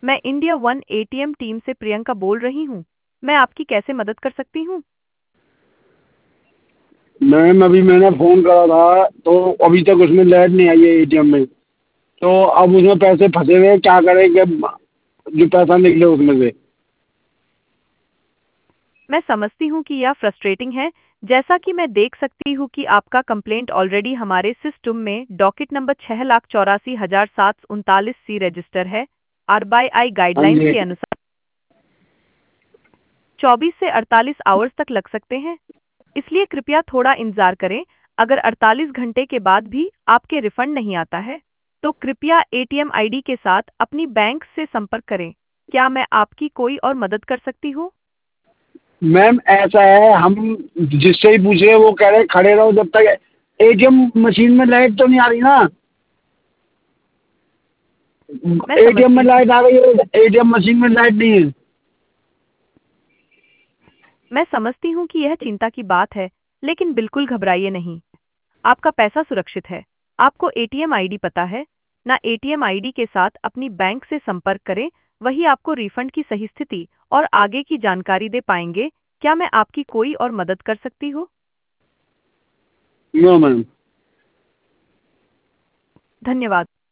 मैं India one ATM team से प्रियंका बोल रही हूँ। मैं आपकी कैसे मदद कर सकती हूँ? मैम अभी मैंने फ़ोन करा था तो अभी तक उसमें लाइट नहीं आई है एटीएम में। तो अब उसमें पैसे फंसे हुए हैं, क्या करें कि जो पैसा निकले उसमें से। मैं समझती हूँ कि यह फ्रस्ट्रेटिंग है। जैसा कि मैं देख सकती हूँ कि आपका कंप्लेंट ऑलरेडी हमारे सिस्टम में डॉकेट नंबर 6,84,739 सी रजिस्टर है। आरबीआई हाँ गाइडलाइंस जी। के अनुसार 24 से 48 आवर्स तक लग सकते हैं, इसलिए कृपया थोड़ा इंतजार करें। अगर 48 घंटे के बाद भी आपके रिफंड नहीं आता है, तो कृपया एटीएम आईडी के साथ अपनी बैंक से संपर्क करें। क्या मैं आपकी कोई और मदद कर सकती हूँ? मैम ऐसा है, हम जिससे ही पूछ रहे हैं वो कह रहे हैं खड़े रहो जब तक एटीएम मशीन में लाइट तो नहीं आ रही ना। मैं एटीएम समझती में हूँ लाइट आ रही है, एटीएम मशीन में लाइट नहीं है। मैं समझती हूँ कि यह चिंता की बात है, लेकिन बिल्कुल घबराइए नहीं। आपका पैसा सुरक्षित है। आपको एटीएम आईडी पता है ना? एटीएम आईडी के साथ अपनी बैंक से संपर्क करें, वही आपको रिफंड की सही स्थिति और आगे की जानकारी दे पाएंगे। क्या मैं आपकी कोई और मदद कर सकती हूँ? No ma'am. धन्यवाद।